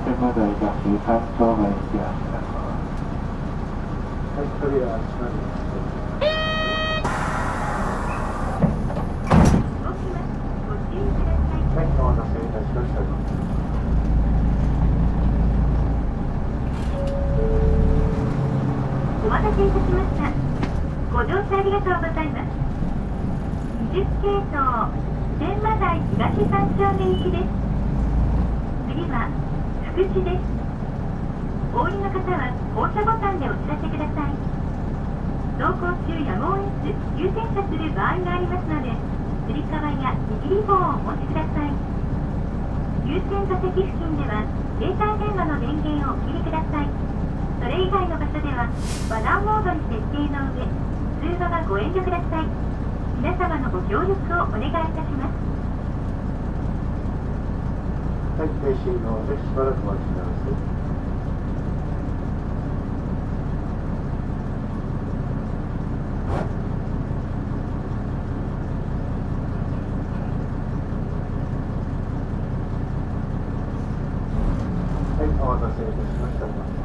天満台が生産障害にてあります。 はい、扉閉まります。はい、お待たせいたしました。 お待たせいたしました。ご乗車ありがとうございます。20系統天満台東三丁目行きです。次は福知です。お降りの方は降車ボタンでお知らせください。走行中やむを得ず優先車する場合がありますので、つり革や握り棒をお持ちください。優先座席付近では携帯電話の電源をお切りください。それ以外の場所ではマナーモードに設定の上、通話はご遠慮ください。皆様のご協力をお願いいたします。 はい、停止のでしばらくお待ちください。はい、お待たせいたしました。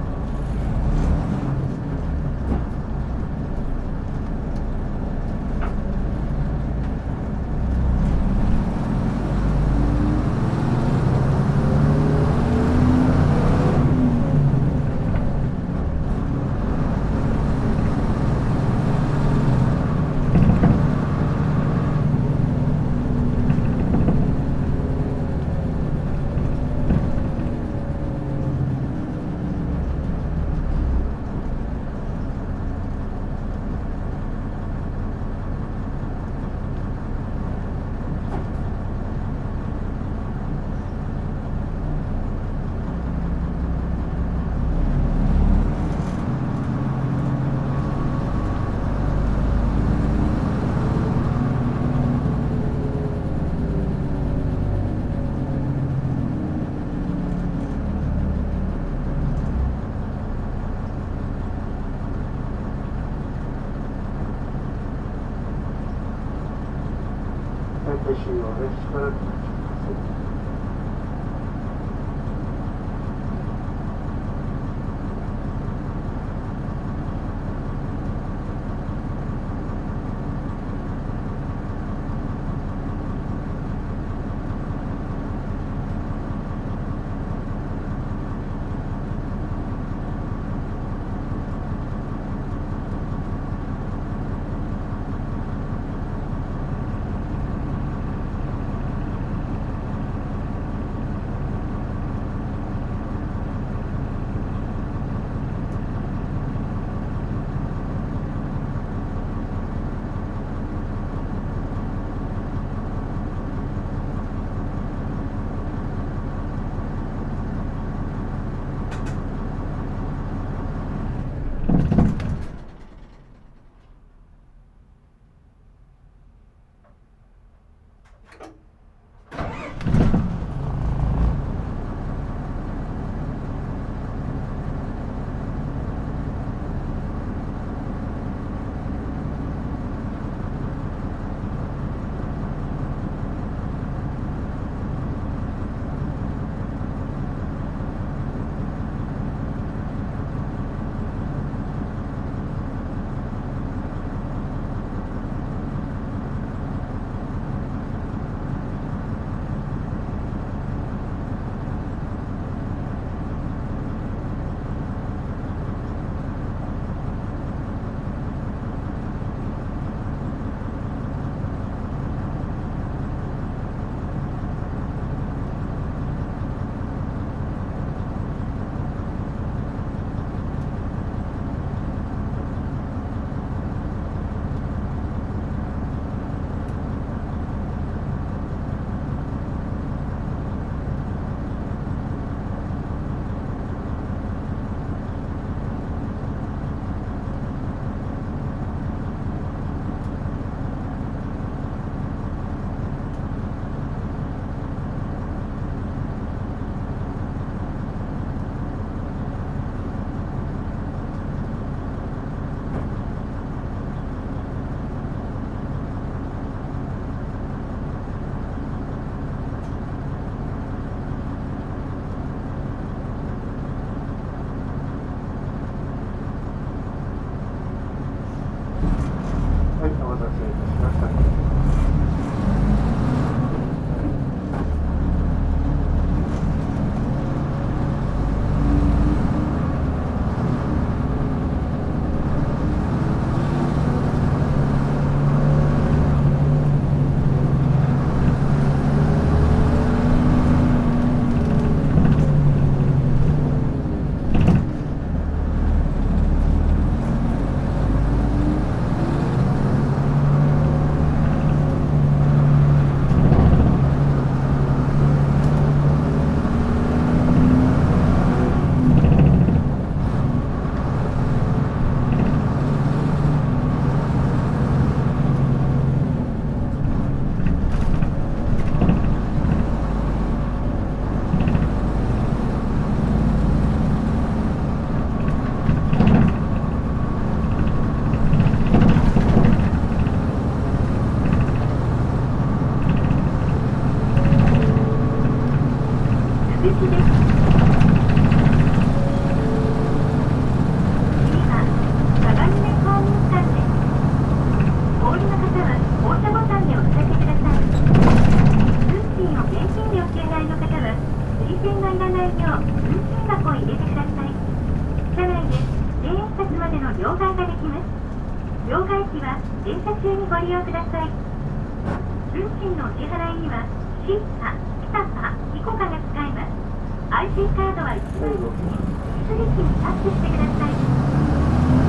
停止のでしばらくお待ちください。 の両替ができます。両替機は電車中にご利用ください。運賃のお支払いには C かピタかイコカが使えます。IC カードは1枚手すり機にタッチしてください。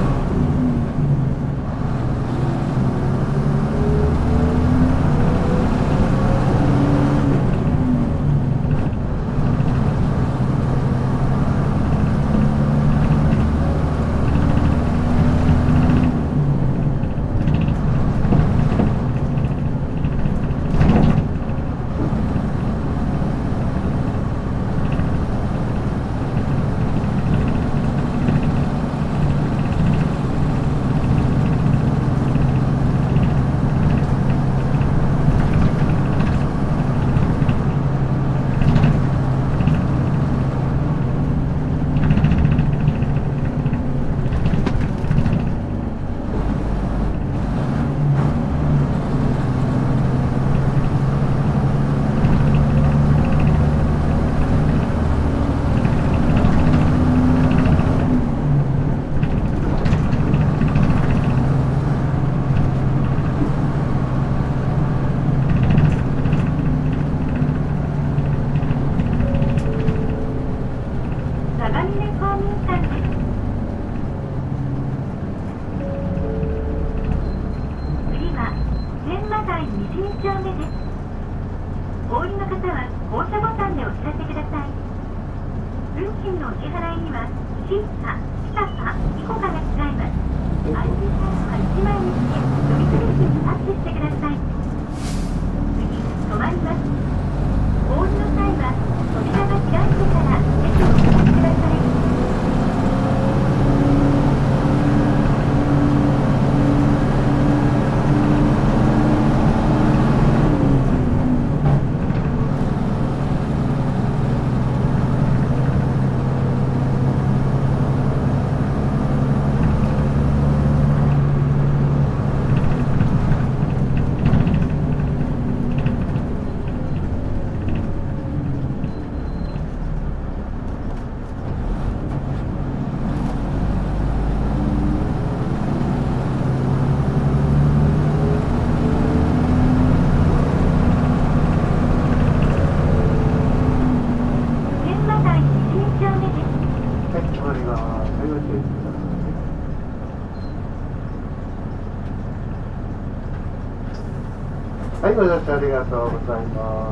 はい、ご乗車ありがとうございます。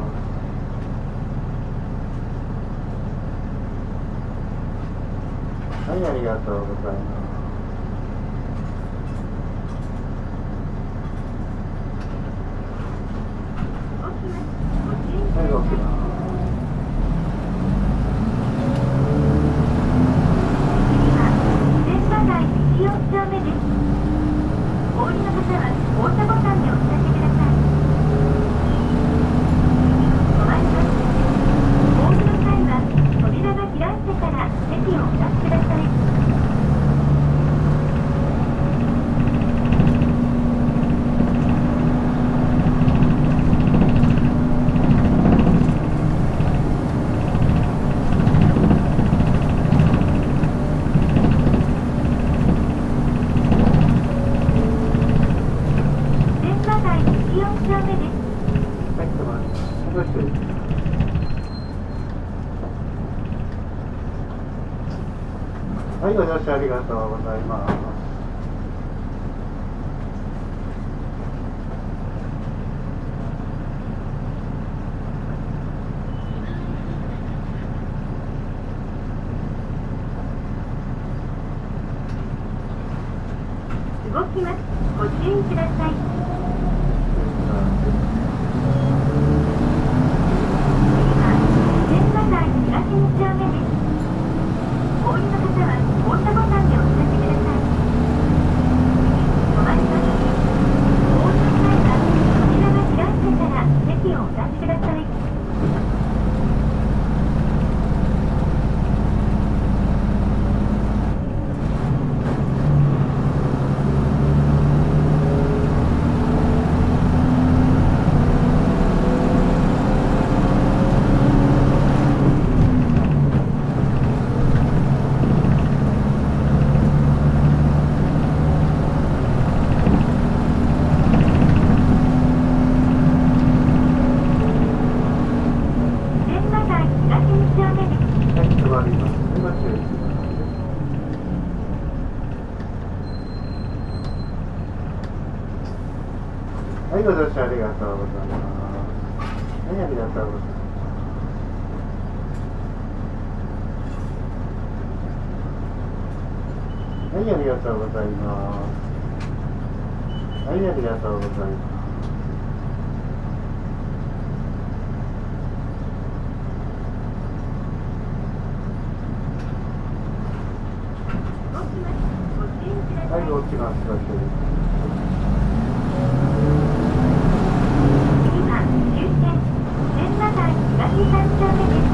はい、ありがとうございます。はい、動きます。 4丁目です。お降りの方は降車ボタンでお知らせください。お参ります。お降りの際は扉が開いてから席をお出しください。 はい、ご乗車ありがとうございます。 動きます。ご注意ください。天満台東2丁目です。お降りの方は降車ボタンでお知らせください。お参ります。お降りの際は扉が開いてから席をお出しください。 ご乗車ありがとうございます。はい、ありがとうございます。はい、ありがとうございます。はい、ありがとうございます。はい、落ちます。 次は終点天満台東三丁目です。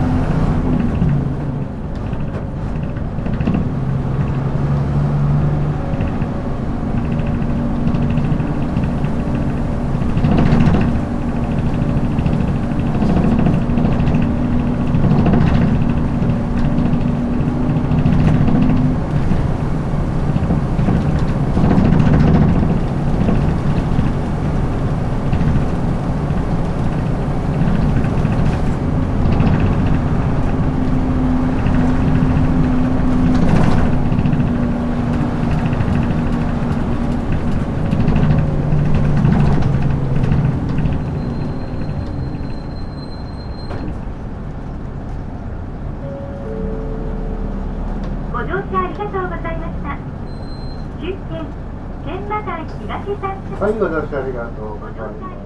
ご乗車ありがとうございました。終点天満台東三丁目。 はい、ご乗車ありがとうございます。